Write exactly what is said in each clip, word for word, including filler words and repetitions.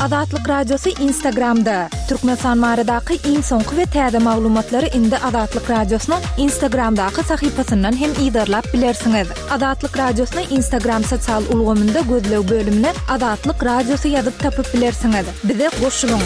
Azatlyk Radiosu Instagramda. Türkmenistan maradaky iň soňky we täze maglumatlary indi Azatlyk Radiosynyň Instagramdaky sahypasyndan hem ýa-da bilersiňiz. Azatlyk Radiosynyň Instagram sosial ulgamynda gözlew bölümine Azatlyk Radiosu ýazyp tapyp bilersiňiz. Bize goşulyň.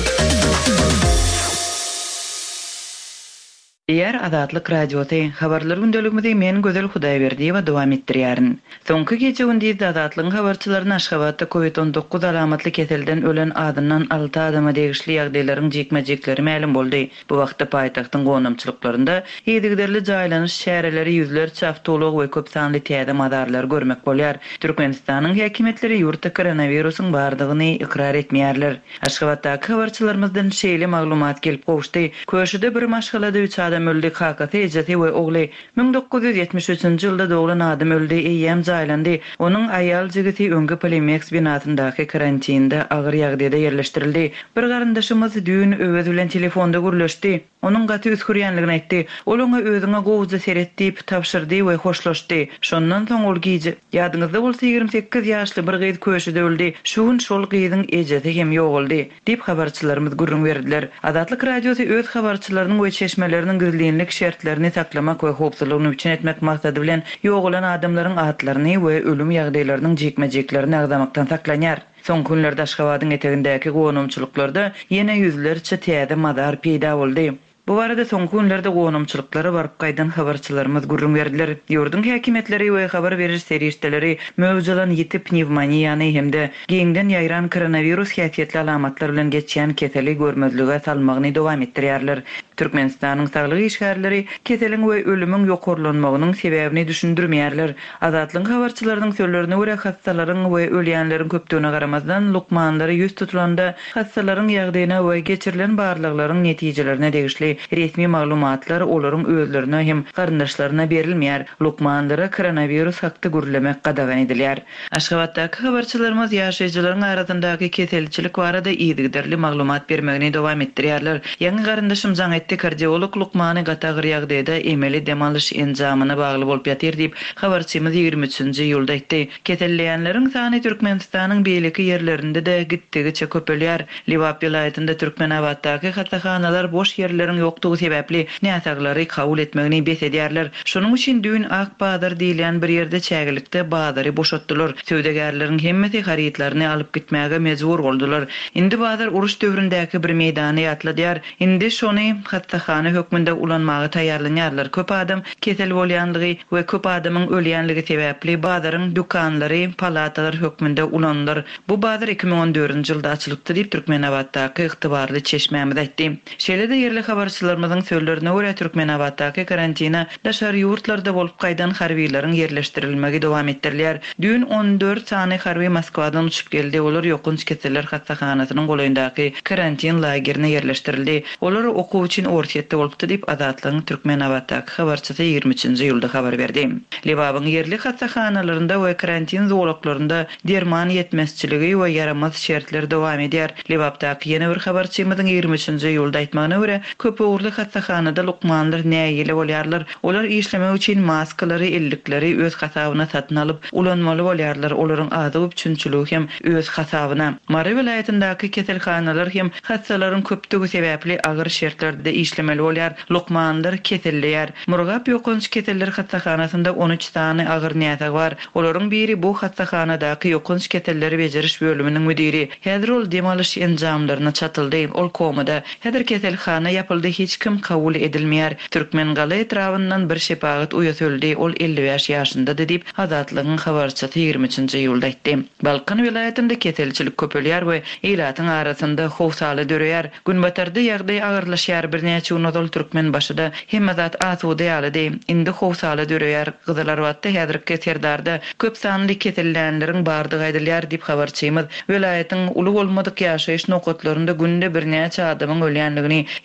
Eğer Azatlyk Radiosu habarlar gündeligimizde men gözel Hudaýberdi we dowam etdirýärin. Soňky gece gündüz Azatlyk habarçylaryny Aşgabatda covid on dokuz alamatly keselden ölen adından altı adama degişli ýagdaýlaryň jekmejekleri ma'lum boldy. Bu wagtda paýtagtyň gonamçylyklarynda ýedigderli jaýlanyş şäherleri ýüzlerçe awtolog we köp sanly täze madarlar görmek bolýar. Türkmenistanyň häkimetleri ýurtda koronawirusyň bardygyny ikrar etmeýärler. Aşgabatdaky habarçylarymyzdan şeýle maglumat gelip gowuşdy. Köşede bir maşgalada üç adam öldü kakatı ejeti we ogly bin dokuz yüz ýetmiş üçinji ýylda doglan adam öldü eýem jaýlandy. Onuň aýal jigiti öňki Polimex binasyndaky karantinde agyr ýagdaýda ýerleşdirildi. Bir garandaşymyz düýün öwez bilen telefonda gürleşdi. Onuň gaty üskürýänligini aýtdy. Ol oňa özüňe gowuza seretdi, tapşyrdy we hoşlaşdy. Şondan soň ol giýji ýadyňyzda bolsa ýigirme sekiz ýaşly bir gyz köşede öldü. Şu gün şol gyzyň ejeti hem ýogaldy diýip habarçylarymyz gurrun berdiler. Azatlyk Radiosu öz habarçylarynyň we çeşmeleriniň gizlilik şertlerini saklamak we howpsuzlygyny üçin etmek maksady bilen ýogalan adamlaryň atlaryny we ölüm ýagdaýlarynyň jekmejeklerini agdamakdan saklanýar. Son günlerde Aşgabatyň etegindäki gonamçylyklarda ýene ýüzlerçe täze madar peýda boldy. Bu barada soňky günlerde gonamçylyklary baryp gaýdan habarçylarymyz gurrun berdiler. Ýurdun häkimetleri we habar beriş serişdeleri mövjudan ýetip pnevmoniýany hemde geňden ýaýran koronavirus häsiýetli alamatlar bilen geçýän keseli görmezlige salmagyny dowam etdirýärler. Türkmenistanyň saglyk işgärleri keseliň we ölümüň ýokurlanmagynyň sebäbini düşündirmeýärler. Azatlyk habarçylarynyň sözlerine görä hastalaryň we ölýänleriň köpdigine garamazdan lukmanlary ýüz tutulanda hastalaryň ýagdaýyna we geçirilen barlyklaryň netijelerine degişli resmi maglumatlar olaryň özlerine hem garyndaşlaryna berilmeýär. Lukmanlara koronavirus hakda gürlemek gadagan edilýär. Aşgabatdaky habarçylarymyz ýaşaýjylaryň arasyndaky keselçilik barada ýedigderli maglumat bermegini dowam etdirýärler. Ýa-ni garyndaşym jaňetdi kardiolog Lukmany gatagyr ýagdaýda emeli demalyş enjamyna bagly bolup ýatyr diýip habarçymyz ýigirme üçinji ýylda aýtdy. Keselleýänleriň sany Türkmenistanyň beýleki ýerlerinde de gitdigiçe köpelýär. Liwap vilayatynda Türkmenabatdaky hastaxanalar boş ýerleriň ýokdugy sebäpli näsaglary kabul etmegini besedýärler. Şonuň üçin düýün Ak Bazar diýilen bir ýerde çägilikde bazary boşatdylar. Söwdegerleriň hemmeti harytlaryny alyp gitmäge mejbur boldular. Indi bazar uruş döwründäki bir meýdany ýatladýar. Indi şony hastaxana hökmünde ulanmagy taýýarlanýarlar. Köp adam kesel bolýanlygy we köp adamyň ölýänligi sebäpli bazaryň dükanlary, palatalar hökmünde ulandylar. Bu bazar iki bin on dördünji ýylda açylykdy diýip Türkmenabatdaky ygtybarly çeşmämiz aýtdy. Şeýle-de ýerli habarçylarymyzyň sözlerine görä Türkmenabatdaky karantina daşary ýurtlarda bolup gaýdan harbiýlaryň ýerleşdirilmegi dowam etdirilýär. Düýün on dört sany harby Moskwadan uçup geldi. Olar ýokunç keseller hastaxanasynyň goýundaky karantin lagerine ýerleşdirildi. Olar okuw üçin ortiýetde bolupdy diýip Azatlyň Türkmenabatdaky habarçysy ýigirme üçinji ýylda habar berdi. Libabyň ýerli hastaxanalarynda we karantin zowlaklarynda derman ýetmezçiligi we yaramaz şertler dowam edýär. Libapdaky ýene bir habarçymyzyň ýigirme üçinji ýylda aýtmagyna görä köp uğurlu hastaxanada lukmanlar näýeli bolýarlar. Olar işlemek üçin maskalary, ellikleri öz hasabyna satyn alyp ulanmaly bolýarlar. Olaryň azyk üçinçiligi hem öz hasabyna. Mary vilayatyndaky keselhanalar hem hastalaryň köpdigi sebäpli agyr şertlerde işlemeli bolýar. Lukmanlar keselleýär. Murgap ýokunç keseller hastaxanasynda on üç sany agyr näsag bar. Olaryň biri bu hastaxanadaky ýokunç keselleri bejeriş bölüminiň müdiri. Häzir ol demalyş enjamlaryna çatyldy. Ol komada. Häzir keselhana ýapyldy, hiç kim kabul edilmeýär. Türkmen galy etrafyndan bir şepagat uýatyldy. Ol elli beş ýaşynda diýip Azatlygyň habarçysy ýigirme üçinji ýylda aýtdy. Balkan vilayatynda keselçilik köpelýär we ýylatyň arasynda howsaly döreýär. Günbatarda ýagdaý agyrlaşýar. Bir näçe unodol Türkmen başyda hemme zat asuda ýalydy. Indi howsaly döreýär. Gyzalarwatda häzirki terdarda köp sanly kesellenleriň bardygy aýdylýar diýip habarçymyz vilayatyň uly bolmadyk ýaşaýyş nokatlarynda günde bir näçe adamyň ölýänligini, ýylatyň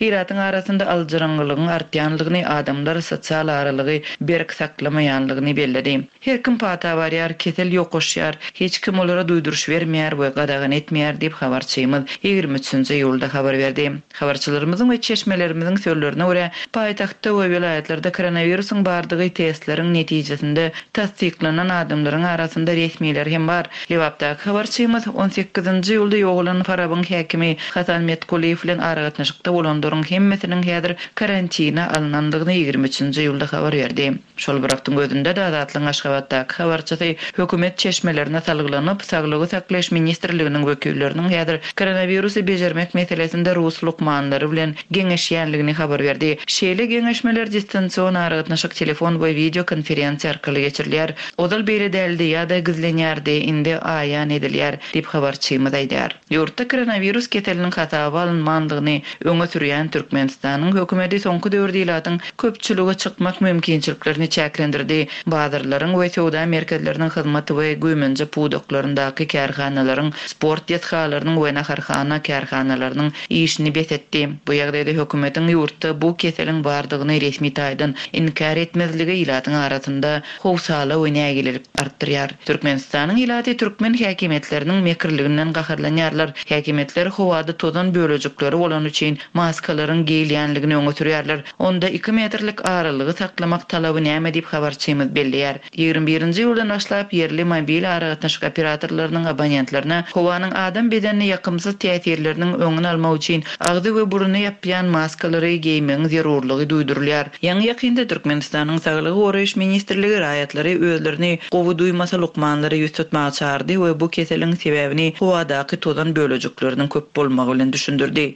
arasında aljyranlygyň artýanlygyny, adamlar sosial aralygy berk saklamaýanlygyny belledi. Her kim pata barýar, kesel ýokaşýar, hiç kim olara duýduruş bermeýär we gadagan etmeýär diýip habarçymyz ýygrimi üçinji ýylda habar berdi. Habarçylarymyzyň we çeşmelerimizin sözlerine görä, paýtagtda we vilayatlarda koronawirusyň bardygy testleriň netijesinde tasdiklanan adamlaryň arasynda resmiler hem bar. Lewapda habarçymyz on sekizinji ýylda ýogulan Farabyň häkimi Hasan Metkuliýew bilen aragatnaşykda bolanlaryň hemmesiniň häzir karantina alınandygyny ýygrimi üçinji ýylda habar berdi. Şol birakdyň gözünde de Azatlyň Aşgabatdaky habarçysy hökümet çeşmelerine salgylanyp, Saglygy saklaş ministrliginiň wekilleriniň häzir koronavirusy bejermek meselesinde Rus lukmanlary bilen geňeşýänligini habar berdi. Şeýle geňeşmeler distansiýon aragatnaşyk telefon we video konferensiýa arkaly geçirilýär. Odal beýle däldi ýa-da gizlenýärdi, indi aýan edilýär diýip habarçymyz aýdýar. Ýurtda koronavirus keteliniň hataby alınmandygyny öňe sürýän Türkmenistanyň hökümeti soňky döwürde ilatyň köpçüligi çykmak mümkinçiliklerini çäklendirdi. Bazarlaryň we söwda merkezleriniň hyzmaty we güýmenje puwdaklaryndaky kärhanalaryň, sport ýetgalarynyň we naharhana kärhanalarynyň işini besetdi. Bu ýagdaýda hökümetiň ýurtda bu keseliň bardygyny resmi taýdan inkar etmezligi ilatyň arasynda howsala we nägilip artdyrýar. Türkmenistanyň ilaty türkmen häkimetleriniň mekirliginden gaharlanýarlar. Häkimetler howada tozan bölejikleri bolan üçin maskalaryň giýilýänligini öňe sürýärler. Onda iki metrlik aralygy saklamak talaby näme diýip habarçymyz bellýär. ýygrimi birinji ýyldan başlap yerli mobil aragatnaşyk operatorlarynyň abonentlerine howanyň adam bedenine ýakymsız täsirleriniň öňüni almak üçin agdy we buruny ýapýan maskalary giýmek zerurlygy duýdurulýar. Ýa-ni ýakynda Türkmenistanyň Saglygy goraýyş ministrligi raýatlary özlerini gowy duýmasa lukmanlary ýüz tutmagy çağırdy we bu keseliň sebäbini howadaky tozan bölejikleriniň köp bolmagy bilen düşündirdi.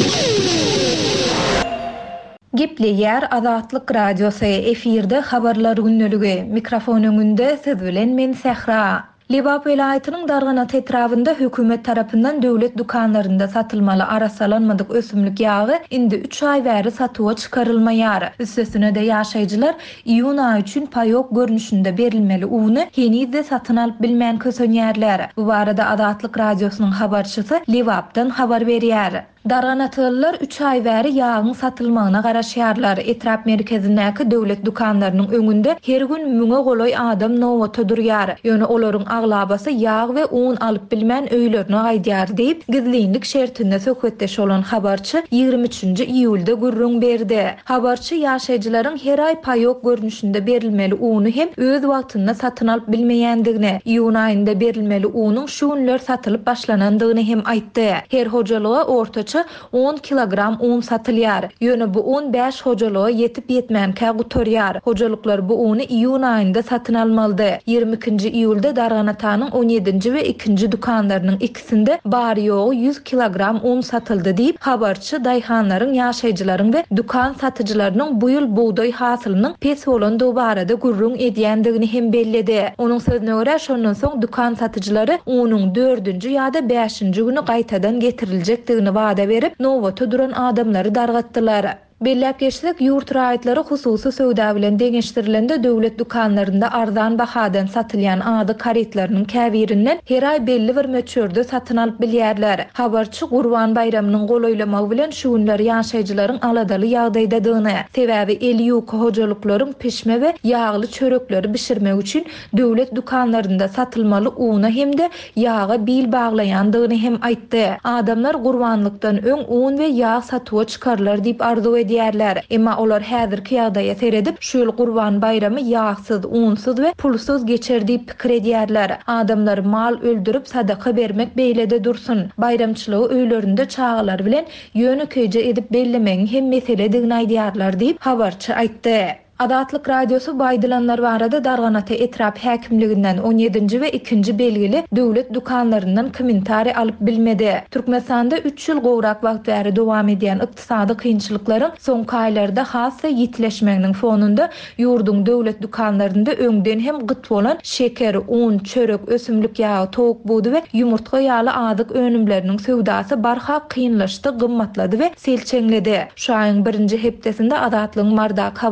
Gepleýär Azatlyk Radiosy efirde habarlar günneligi. Mikrofon öňünde siz bilen men Sehra. Lebap vilayatynyň Darganat etrafynda hökümet tarapyndan döwlet dukanlarynda satylmaly arasalanmadyk ösümlik ýagy indi üç ay bäri satyga çykarylmaýar. Üstesine de ýaşaýjylar iýun aýy üçin paýok görnüşinde berilmeli uwny henizde satyn alyp bilmän kösenýärler. Bu barada Azatlyk Radiosynyň habarçysy Lebapdan habar berýär. Darganatlylar üç ay bäri ýagyň satylmagyna garaşýarlar. Etrap merkezindäki döwlet dukanlarynyň öňünde her gün müňe goloy adam nowata durýar. Ýöne olaryň aglabasy ýag we un alyp bilmän öýlerine gaýdýar diýip gizlinlik şertinde söhbetdeş bolan habarçy ýygrimi üçinji iýulda gurrun berdi. Habarçy ýaşaýjylaryň her ay paýok görnüşinde berilmeli uny hem öz wagtynda satyn alyp bilmeýändigini, iýun aýynda berilmeli unyň şu günler satylyp başlanandygyny hem aýtdy. Her hojalyga ortaça on kilogram un satylýar. Ýöne bu un beş hojalyga ýetip ýetmänkä gutorýar. Hojalyklar bu uny iýun aýynda satyn almaly. ýygrimi ikinji iýulda Darganatanyň on ýedinji we ikinji dukanlarynyň ikisinde bary ýogy yüz kilogram un satyldy diýip habarçy daýhanlaryň, ýaşaýjylaryň we dukan satyjylarynyň bu ýyl buğday hasylynyň pes bolandygy barada gurrun edýändigini hem belledi. Onuň sözüne görä şondan soň dukan satyjylary unyň dördünji ýa-da beşinji güni gaýtadan getiriljekdigini wada berip nowata duran adamlary dargatdylar. Belläp geçsek ýurt raýatlary hususy söwda bilen deňeşdirilende döwlet dukanlarynda arzan bahadan satylýan ady karetleriniň käbirinden her ay belli bir möçürde satyn alyp bilýärler. Habarçy Gurban bayramynyň golaýlamagy bilen şu günler ýaşaýjylaryň aladaly ýagdaýdadygyny, sebäbi el ýoky hojalyklaryň pişme we ýagly çörekleri bişirmek üçin döwlet dukanlarynda satylmaly uny hemde ýaga bil baglaýandygyny hem aýtdy. Adamlar gurbanlykdan öň un we ýag satyga çykarlar diýip arzu edýärler. Emma olar häzirki ýagdaýa seredip şu ýyl Gurban bayramy ýagsyz, unsyz we pulsuz geçer diýip pikir edýärler. Adamlar mal öldürüp sadaka bermek beýlede dursun. Bayramçylygy öýlerinde çağalar bilen ýönekeje edip bellemegiň hem meseledigini aýdýarlar diýip habarçy aýtdy. Azatlyk Radiosu baýdylanlar barada Darganata etrap häkimliginden on ýedinji we ikinji belgili döwlet dukanlaryndan kommentari alyp bilmedi. Türkmenistanda üç ýyl gowrak wagt bäri dowam edýän ykdysady kynçylyklaryň soňky aýlarda hasy ýitleşmeginiň fonunda ýurdun döwlet dukanlarynda öňden hem gyt bolan şeker, un, çörek, ösümlik ýagy, towuk buğdy we ýumurtga ýaly adyk önümleriniň söwdasy barha kynlaşdy, gymmatlady we selçeňledi. Şu aýyň birinji hepdesinde Azatlygyň marda habarçysy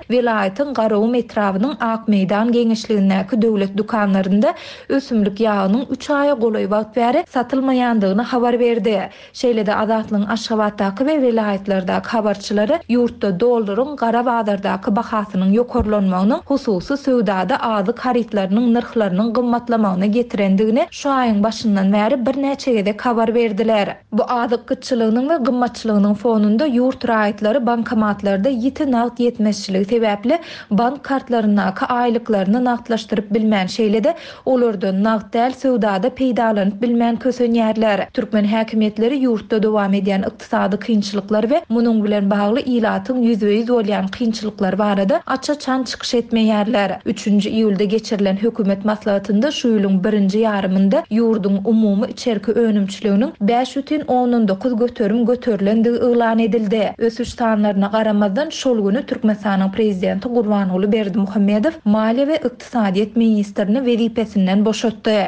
vilayatyň Garawy metrawynyň Ak Meýdan geňişligindäki döwlet dukanlarynda ösümlik ýagynyň üç aýa golay wagt bäri satylmaýandygyny habar berdi. Şeýle-de Azatlygyň Aşgabatdaky we vilayatlardaky habarçylary ýurtda dollaryň Garabagdardaky bahasynyň ýokarlanmagynyň hususy söwdada azyk haritlarynyň narhlarynyň gymmatlamagyna getirendigini şu aýyň başyndan bäri bir näçe gezek habar berdiler. Bu azyk gytçylygynyň we gymmatçylygynyň fonunda ýurt raýatlary bankomatlarda ýiti nagd ýetmezçiligi sebäpli bank kartlarynaky aýlyklaryny nagdlaşdyryp bilmän şeýle-de olardan nagd däl söwdada peýdalanyp bilmän kösenýärler. Türkmen häkimetleri ýurtda dowam edýän ykdysady kynçylyklar we munyň bilen bagly ilatyň ýüze ýüz bolýan kynçylyklar barada aça-çan çykyş etmeýärler. üçünji iýulda geçirilen hökümet maslahatynda şu ýylyň birinji ýarymynda ýurdun umumy içerki önümçiliginiň beş бүтүн ондон dokuz götürüm göterilendigi elan edildi. Ösüş sanlaryna garamazdan şol güni Türkmenistanyň prezidenti Gurbanuly Berdimuhammedow Maliýe we Ykdysadyýet ministrini wezipesinden boşatdy.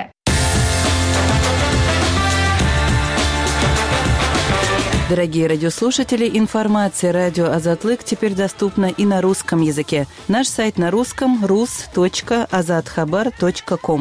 Дорогие радиослушатели, информация «Радио Азатлык» теперь доступна и на русском языке. Наш сайт на русском – рус точка азатхабар точка ком.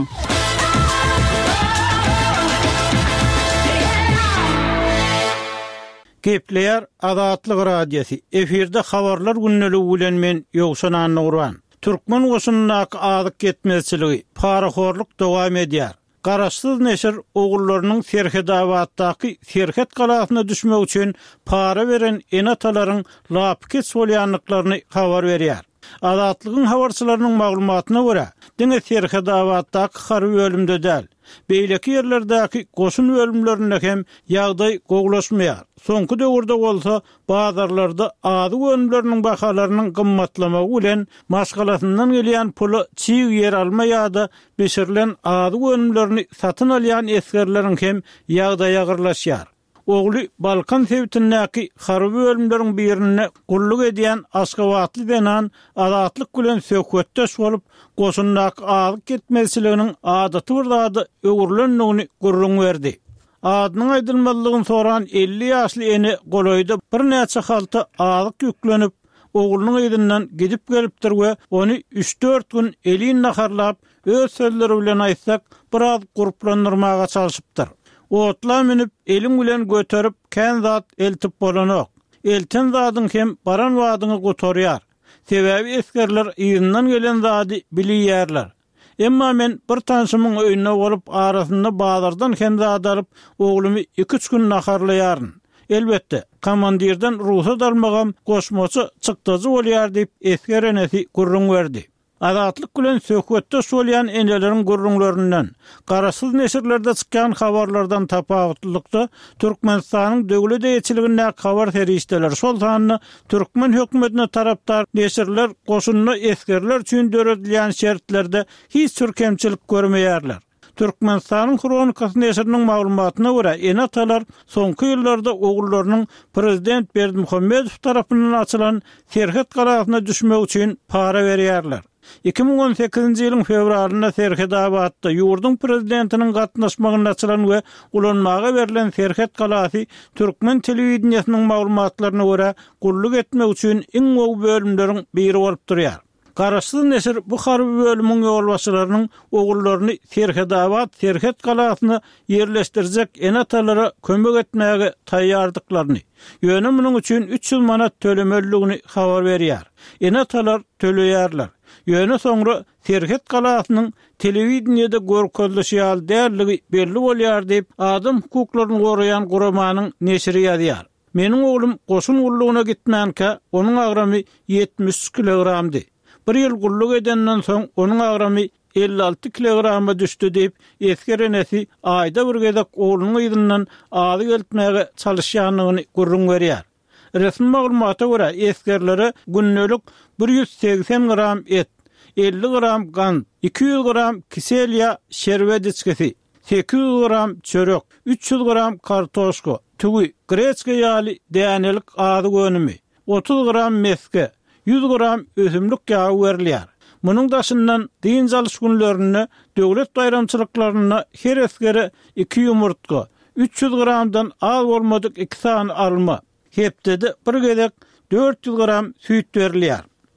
Gepleýär Azatlyk radiosi. Efirde habarlar günneligi bilen men Ýogşan Nurwan. Türkmen goşunynyň azyk ketmezçiligi, paraxorluk dowam edýär. Garaşsyz neşir ogullarının Serhedabatdaky Serhet galasyna düşmek üçin para beren enatalaryň lapket bolýanlyklaryny habar berýär. Azatlygyň habarçylarynyň maglumatyna görä, diňe Serhedabatdaky harby bölümde däl, beýleki ýerlerdäki goşun bölümlerinde hem ýagdaý goglaşmaýar. Soňky döwürde bolsa bazarlarda azy bölümleriniň bahalarynyň gymmatlamagy bilen maşgalatyndan gelýän puly çiğ ýer almaýarda beşirilen azy bölümlerini satyn alýan eskerleriň hem ýagdaý agyrlaşýar. Ogly Balkan sewtindäki harby bölümleriň birine gulluk edýän Aşgabatly denan Azatlyk bilen söhbetdeş bolup goşundaky azyk ketmezçiliginiň adaty birdady öwürlendigini gurrun berdi. Adynyň aýdylmalygyny soran elli ýaşly eni goloýda bir näçe halta azyk ýüklenip oglunyň ýerinden gidip gelipdir we ony üç dört gün elin naharlap öz sözleri bilen aýtsak biraz guruplandyrmaga çalışypdyr. Otla minip elim bilen götürüp kän zat eltip bolanok. Elten zadyň hem baran wadyny gotarýar. Sebäbi eskerler ýerinden gelen zady bilýärler. Emma men bir tanşymyň öýüne bolup arasynda bazardan hem zat alyp oglumy iki üç gün naharlaýaryn. Elbetde komandirden ruhsat almagam goşmaçy çykdyjy bolýar diýip esker enesi gurrun berdi. Azatlyk bilen söhbetde bolýan eneleriň gurrunlaryndan, garaşsyz neşirlerde çykýan habarlardan tapawutlykda Türkmenistanyň döwlet eýetçiliginde habar ferişdeler şol sanyny Türkmen hökümetine tarapdar neşirler goşunyny eskerler üçin döredilýän şertlerde hiç türkemçilik görmeýärler. Türkmenistanyň kronikasy neşiriniň maglumatyna görä, enatalar soňky ýyllarda ogullarynyň prezident Berdimuhammedow tarapyndan açylan Serhet galasyna düşmek üçin para berýärler. iki bin on sekizinji ýylyň fevralynda Serhedabadda ýurdun prezidentiniň gatnaşmagyna açylan we ulanmaga berilen Serhet galasy Türkmen telewizionynyň maglumatlaryna görä gulluk etmek üçin iň gowy bölümleriň biri bolup durýar. Garaşsyz neşir bu harby bölümüň ýolbaşçylarynyň ogullaryny Serhedabad Serhet galasyna ýerleşdirjek enatalara kömek etmäge taýýardyklaryny, ýöne munyň üçin üç ýyl manat tölemeligini habar berýär. Enatalar töleýärler. Ýöne soňra Serhet galasynyň telewizionda görkezleşýär därligi belli bolýar diýip adam hukuklaryny goraýan guramanyň neşri ýazýar. Meniň oglum goşun gullugyna gitmänkä onuň agramy yetmiş kilogramdy. Bir ýyl gulluk edenden soň onuň agramy elli alty kilograma düşdi diýip esker enesi aýda bir gezek oglunyň ýerininden azy geltmäge çalışýanlygyny gurrun berýär. Resmi maglumata görä eskerlere günnelik bir yüz seksen gram et, elli gram gan, iki yüz gram kiselya şerbet içkisi, sekiz yüz gram çörek, üç yüz gram kartoşka, tügü, greçka ýaly dänelik azy gönümi, otuz gram meske, yüz gram ösümlik ýagy berilýär. Munyň daşyndan din çalyş günlerinde döwlet bayramçylyklaryna her eskere iki ýumurtga, üç yüz gramdan az bolmadyk iki san alma, hepdede bir gezek dört yüz gram süýt berilýär.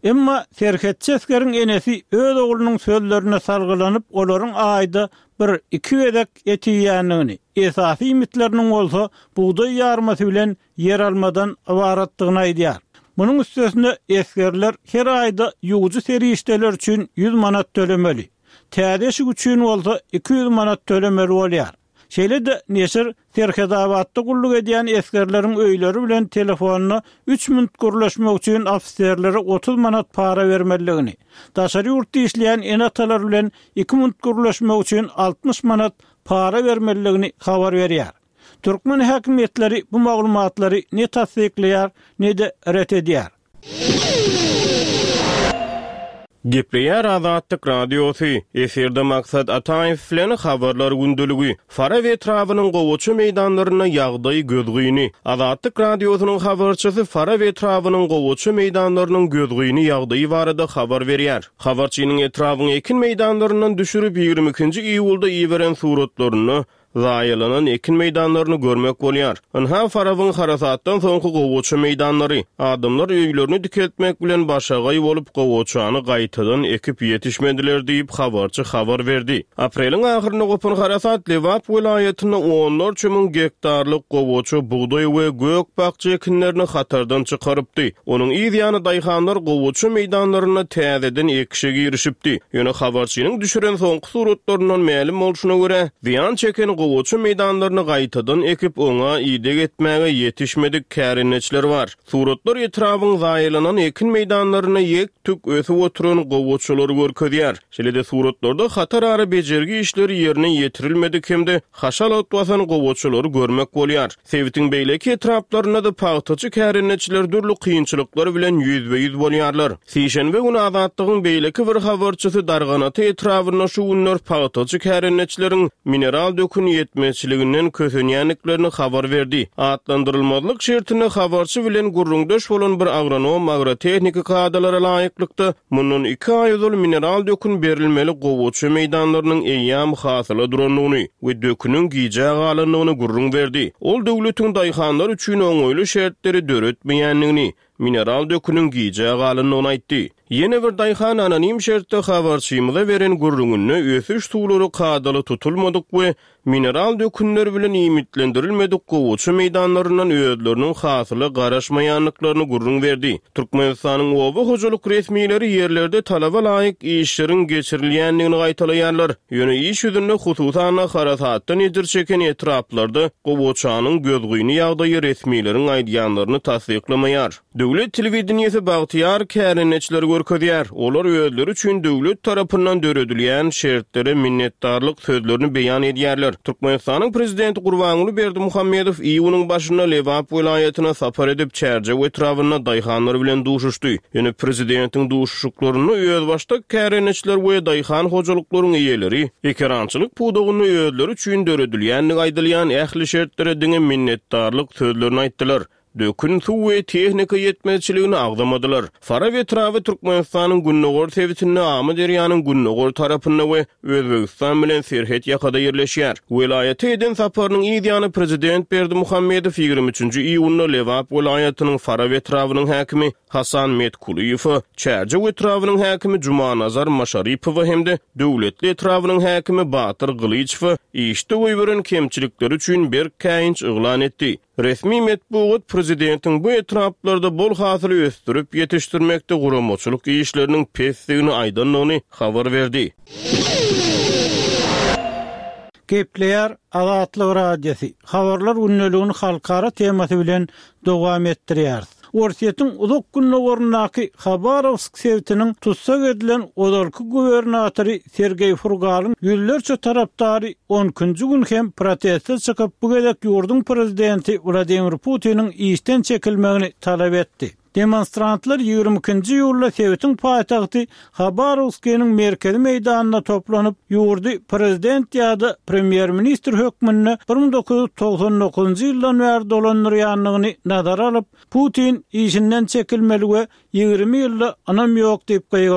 Emma serhetçeskerin enesi öz oğlunun sözlerine salgılanyp olaryň aýda bir iki edek etiýänligini, esasy ümitleriniň bolsa buğday ýarmasy bilen yer almadan awaratdygyny aýdýar. Munyň üstesinde eskerler her aýda ýuwjy serişdeler üçin yüz manat tölemeli. Täzeşik üçin bolsa iki yüz manat tölemeli bolýar. Şeýle de neşir Serkedabatda gulluk edýän eskerleriň öýleri bilen telefonuna üç minut gurlaşmak üçin ofislerlere otuz manat para vermeligini, daşary ýurtda işleýän enatalar bilen iki minut gurlaşmak üçin altmış manat para vermeligini habar berýär. Türkmen häkimetleri bu maglumatlary ne tasdikleýär, ne de ret edýär. Gepleýär Azatlyk Radiosu. Eferde maksat Ataýew bilen habarlar gündüligi. Fara we etrawynyň gowuçy meýdanlaryna ýagdaý gözgüýini. Azatlyk Radiosynyň habarçysy Fara we etrawynyň gowuçy meýdanlarynyň gözgüýini ýagdaý barada habar berýär. Habarçynyň etrawyny ekin meýdanlaryndan düşürip ýygrimi ikinji iýulda iýberen suratlaryny zaýylanan ekin meýdanlaryny görmek bolýar. Anha Farawyň harasatdan soňky gowuçy meýdanlary, adamlar öýlerini dikeltmek bilen başagaý bolup gowuçany gaýtadan ekip ýetişmediler diýip habarçy habar berdi. Apreliň ahyryna gopan harasat Lewap welaýatyna onlarça min gektarlyk gowuçy buğday we gök bakçy ekinlerini hatardan çykarypdy. Onuň ýa-da daýhanlar gowuçy meýdanlaryna täzeden ekişe girişipdi. Ýöne habarçynyň düşüren soňky suratlaryndan ma'lum bolşuna görä, ziýan çeken gowuçy meýdanlaryny gaýtadan ekip oňa ýydyk etmäge ýetişmedik kärinçler bar. Suratlar etrawyň zaýylanan ekin meýdanlaryna ýek tük ösüp oturan gowuçylar görkezýär. Şeýle-de suratlarda hatar ara bejergi işleri ýerine ýetirilmedik hemde haşal otwasan gowuçylary görmek bolýar. Sewitiň beýleki etraplaryna da paýtaçy kärinçler durly kynçylyklar bilen ýüzbe ýüz bolýarlar. Sişenbe günü Azatlygyň beýleki bir habarçysy darganaty etrawyna şu günler paýtaçy kärinçleriň mineral dökün yetmezçiliginden kösenýänliklerini habar berdi. Atlandyrylmalyk şertine habarçy bilen gurrundaş bolan bir agronom agrotehnika kadalara laýyklykda munun iki aýyl mineral dökün berilmeli gowuçy meýdanlarynyň eýýam hasyly duranlygyny we dökünüň giýje galanlygyny gurrun berdi. Ol döwletiň daýhanlar üçin oňoýly şertleri döretmeýänligini, mineral dökünüň giýje galanlygyny aýtdy. Yeni bir daýhan anonim şertde habarçymyza beren gurrungyny ösüş tuğlary kadaly tutulmadyk we mineral dökünler bilen imitlendirilmedik gowuçy meýdanlaryndan öýdleriniň hasyly garaşmaýanlyklaryny gurrun berdi. Türkmenistanyň oba hojalyk resmiýetleri ýerlerde talaba laýyk işleriň geçirilýänligini gaýtalaýarlar. Ýöne iş ýüzünde hususan harasatdan edir çeken etraplarda gowuçanyň gözgüýini ýagdaýy resmiýetleriň aýdýanlaryny tasdiklamaýar. Döwlet telewizionyasy bagtyar kärinçler görkezýär. Olar öýdleri üçin döwlet tarapyndan döredilýän şertlere minnetdarlyk sözlerini beýan edýärler. Türkmenistanyň prezidenti Gurbanuly Berdimuhammedow iýunyň başyna Lewap welaýatyna sapar edip çärje we etrawyna daýhanlar bilen duşuşdy. Ýöne prezidentiň duşuşuklaryny öýd başda kärinçler we daýhan hojalyklaryň eýeleri ekerançylyk pudugyny öýdleri üçin döredilýänligi aýdylýan ähli şertlere diňe minnetdarlyk sözlerini aýtdylar. Dökün suw we tehnika yetmezçiligini agdamadylar. Fara we etrawy Türkmenistanyň Günnogor sewitine amy derýanyň Günnogor tarapyna we Özbegistan bilen serhet ýakada ýerleşýär. Welaýata eden saparynyň ýygyny prezident Berdimuhammedow ýygrimi üçinji iýulda Lewap welaýatynyň Fara we etrawynyň häkimi Hasan Metkuliýew, Çärje we etrawynyň häkimi Jumanazar Maşarypow hemde döwletli etrawynyň häkimi Batyr Gylyçow işde goýberen kemçilikleri üçin bir käýinç yglan etdi. Resmi metbuat prezidentiň bu etraplarda bol hasyly östürip ýetişdirmekde guramaçylyk işleriniň pesdigini aýdanlygyny habar berdi. Gepleýär Azatlyk Radiosu. Habarlar günneligini halkara temasy bilen dowam etdirýär. Orsiýetiň uzak Günnogorundaky Habarovsk sewitiniň tutsak edilen odarky gubernatory Sergey Furgalyň ýüllerçe tarapdary onuncu gün hem protestde çykyp bu gedek ýurdun prezidenti Vladimir Putiniň işden çekilmegini talap etdi. Demonstrantlar ýygrimi ikinji ýylda Sewitiň paýtagty Habarovskynyň merkezi meýdanyna toplanyp ýurdy prezident ýa-da premier ministr hökmüne bir ming dokuz yüz togson dokuzunji ýyldan bäri dolandyrýanlygyny nazara alyp Putin işinden çekilmeli we ýygrimi ýylda anam ýok diýip gaýgardy.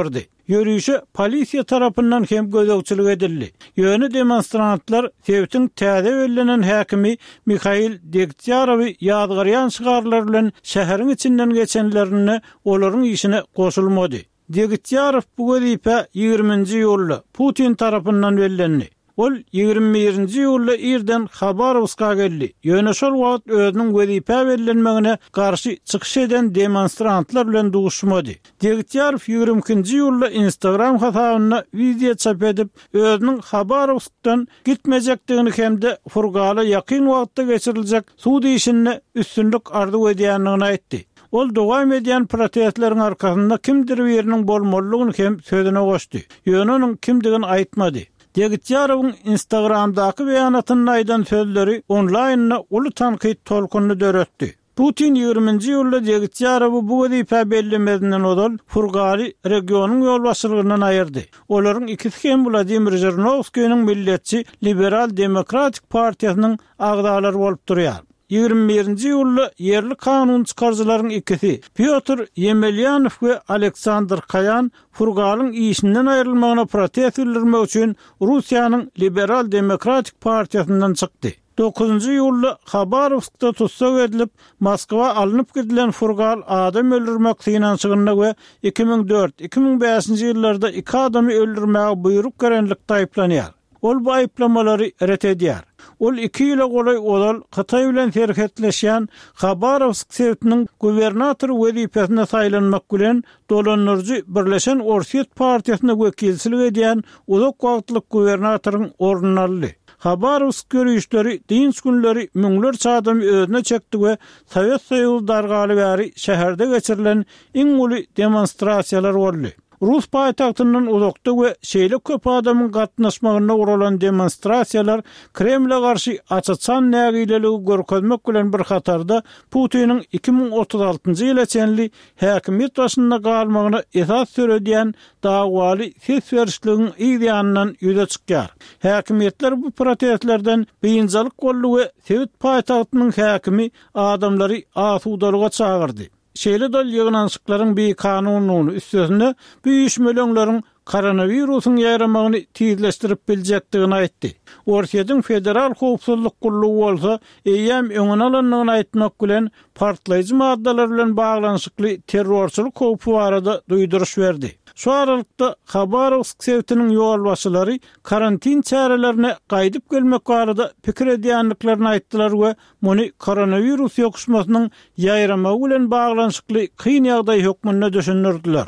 Yürüyüşe polisiya tarapyndan hem gözegçilik edildi. Ýöne demonstrantlar Sevtin täze wellenen häkimi Mikhail Degtyarowy ýadgaryan şygarlar bilen şäheriň içinden geçenlerini olaryň işine goşulmady. Degtyarow bu wezipä ýygrüminji ýylda Putin tarapyndan bellendi. Ol ýygrimi birinji ýylda irden Habarovska geldi. Ýöne şol wagt özüniň wezipä bellenmegine garşy çykyş eden demonstrantlar bilen duguşmady. Degtyarow ýygrimi ikinji ýylda Instagram hasabyna video çap edip özüniň Habarovskdan gitmejekdigini hemde furgala ýakyn wagtda geçiriljek suw işine üstünlük ardy edýändigini aýtdy. Ol dowam edýän protestleriň arkasynda kimdir biriniň bolmalygyny hem sözüne goşdy. Ýöne onuň kimdigini aýtmady. Degtyarowyň Instagramdaky beýanatyny aýdan sözleri onlaýnda uly tanqid tolkuny döretdi. Putin ýygrüminji ýylda Degtyarowy bu wezipä bellemedinden odal Furgali regionyň ýolbaşçylygyndan aýyrdy. Olaryň ikisi hem Vladimir Zhirinovskiýiň milletçi Liberal Demokratik Partiýasynyň agdalary bolup durýar. ýygrimi birinji ýylda ýerli kanun çykarjylaryň ikisi Pyotr Yemelyanov we Aleksandr Kayan Furgalyň işinden aýrylmagyna protest bildirmek üçin Russiýanyň Liberal Demokratik Partiýasyndan çykdy. dokuzunji ýylda Habarovskda tutsak edilip Moskwa alınıp gidilen Furgal adam öldürmek synançygyna we iki ming dört iki ming beşinji ýyllarda iki adamy öldürmäge buyruk gerenlik taýplanýar. Ol bu aýplamalary ret edýär. Ol iki ýyla golay odal Hatay bilen terhetleşýän Habarovsk şehriniň gubernatory wezipesine saýlanmak bilen dolanyrjy Birleşen Orset Partiýasyna wekilçilik edýän uzak wagtlyk gubernatoryň ornuny aldy. Habarovsk görüşleri dinç günleri müňlerçe adam özüne çekdi we Sowet Soýuzy dargaly bäri şäherde geçirilen iň uly demonstrasiýalar boldy. Rus paýtagtynyň uzakda we şeýle köp adamyň gatnaşmagyna uralan demonstrasiýalar Kremle garşy açaçan nägileligi görkezmek bilen bir hatarda Putiniň iki ming otuz altynjy ýyla çenli häkimiýet başynda galmagyna esas söredýän dagwaly ses berişligiň ýa-da ýüze çykýar. Häkimiýetler bu protestlerden beýinjalyk golly we Sowet paýtagtynyň häkimi adamlary asudalyga çagyrdy. Şeýle dal ýygnançyklaryň bir kanunyny üstüne büýüşmeleňleriň koronawirusyň ýaýramagyny tizleşdirip biljekdigini aýtdy. Orsiýadyň federal howpsuzlyk gullugy bolsa, eýem öňüne alanlygyny aýtmak bilen partlaýjy maddalar bilen baglanyşykly terrorçylyk howpy barada duýduruş berdi. Şu aralykda Habarovsk şehriniň ýolbaşçylary karantin çärelerine gaýdyp gelmek barada pikir edýänliklerini aýtdylar we muny koronawirus ýokuşmasynyň ýaýramagy bilen baglanyşykly kyn ýagdaý hökmüne düşündirdiler.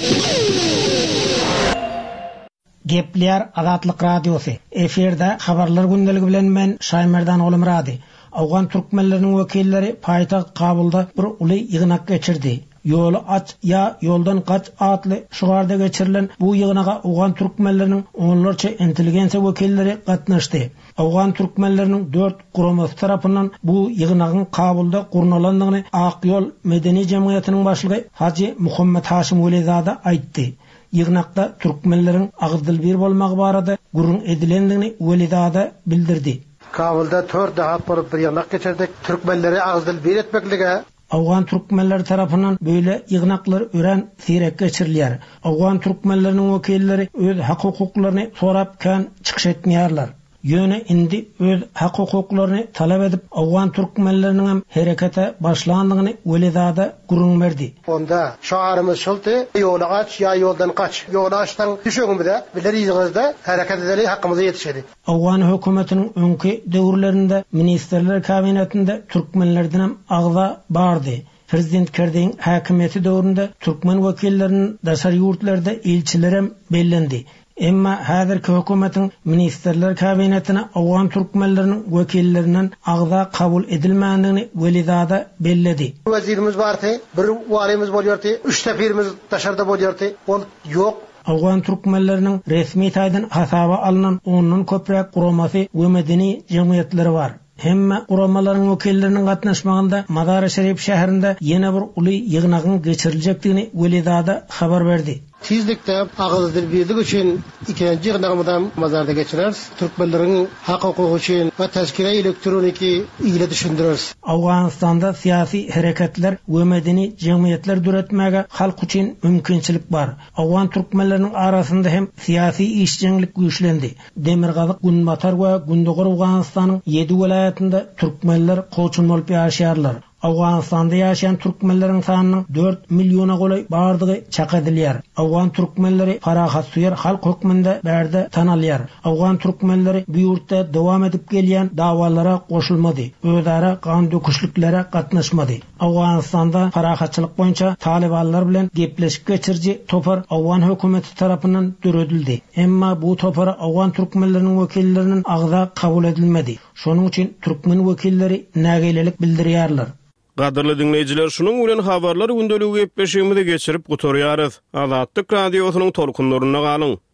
Gepler Azatlyk Radiosu. Eferde habarlar gündəligi bilen men Şaymerdan oğlum rady. Awgan türkmenleriniň wekilleri paýtagt Kabulda bir uly ýygnak geçirdi. Ýolu aç ya yoldan kaç atly şugarda geçirilen bu ýygynaga Awgan türkmenleriniň onlarça intelligensiýa wekilleri gatnaşdy. Awgan türkmenleriniň dört guramasy tarapyndan bu ýygnagyň Kabulda gurnalandygyny Akyol Medeni Jemgyýatynyň başlygy Haji Muhammed Haşim Welizada aýtdy. Ýygnakda türkmenleriň agzdyl bir bolmagy barada gurun edilendigini Welizada bildirdi. Kabulda dört dahat bolup bir ýygnak geçirdik. Türkmenleri agzdyl bir etmeklige Awgan türkmenleri tarapyndan böyle ýygnaklar ören sirek geçirilýär. Awgan türkmenleriniň wekilleri öz hak hukuklaryny sorap kan çykyş etmeýärler. Ýöne indi öz hak hukuklaryny talap edip Awgan türkmenleriniň herekete başlandygyny Welizada gurun berdi. Onda şaarymyz şolty, ýoly aç ýa ýoldan kaç. Ýoly açdan düşegimde biler ýygyňyzda hereket edeli hakkymyza ýetişedi. Awgan hökümetiniň öňki döwürlerinde ministrler kabinetinde türkmenlerden hem agza bardy. Prezident Kerdeň häkimiýeti döwründe türkmen wekilleriniň daşary ýurtlarda elçilerem bellendi. Emma häzirki hökümetiň ministrler kabinetine Awgan türkmenleriniň wekillerinden agza kabul edilmändigini Welizada belledi. Wezirimiz bardy, bir walimiz bolýardy, üç tepirimiz daşarda bolýardy. Ol ýok. Awgan türkmenleriniň resmi taýdan hasaba alynan ondan köprek guramasy we medeni jemgyýetleri bar. Hemme uramalaryň wekilleriniň gatnaşmagynda Mazar-ı Şerif şäherinde ýene bir uly ýygnagyň geçiriljekdigini Welizada habar berdi. Tizlikte ağız dil birlik için ikinci yığınağımdan mazarda geçireriz. Türkmenlerin hak hukuku için ve tezkire elektroniki ile düşündürürüz. Afganistan'da siyasi hareketler ve medeni cemiyetler düretmege halk için mümkünçilik var. Afgan Türkmenlerinin arasında hem siyasi işçilik güçlendi. Demirgazık, Günbatar ve Gündoğur Afganistan'ın yedi vilayetinde Türkmenler koçun olup yaşayarlar. Afganistan'da yaşayan Türkmenlerin sanının dört milyona golay bardığı çak edilýär. Afgan Türkmenleri farahat suyar halk hükmünde berde tanalýar. Afgan Türkmenleri bu ýurtda dowam edip gelýän dawalara goşulmady. Özara kan döküşliklere gatnaşmady. Afganistan'da farahatçylyk boýunça Talibanlar bilen gepleşip geçirji topar Afgan hökümeti tarapyndan döredildi. Emma bu topar Afgan Türkmenlerinin wekillerinin agza kabul edilmedi. Şonuň üçin Türkmen wekilleri nägelelik bildirýärler. Gadyrly dinleýijiler, şunun bilen habarlar gündöligi gepleşigimizi geçirip gutarýarys. Azatlyk radiosynyň tolkunlaryna galyň.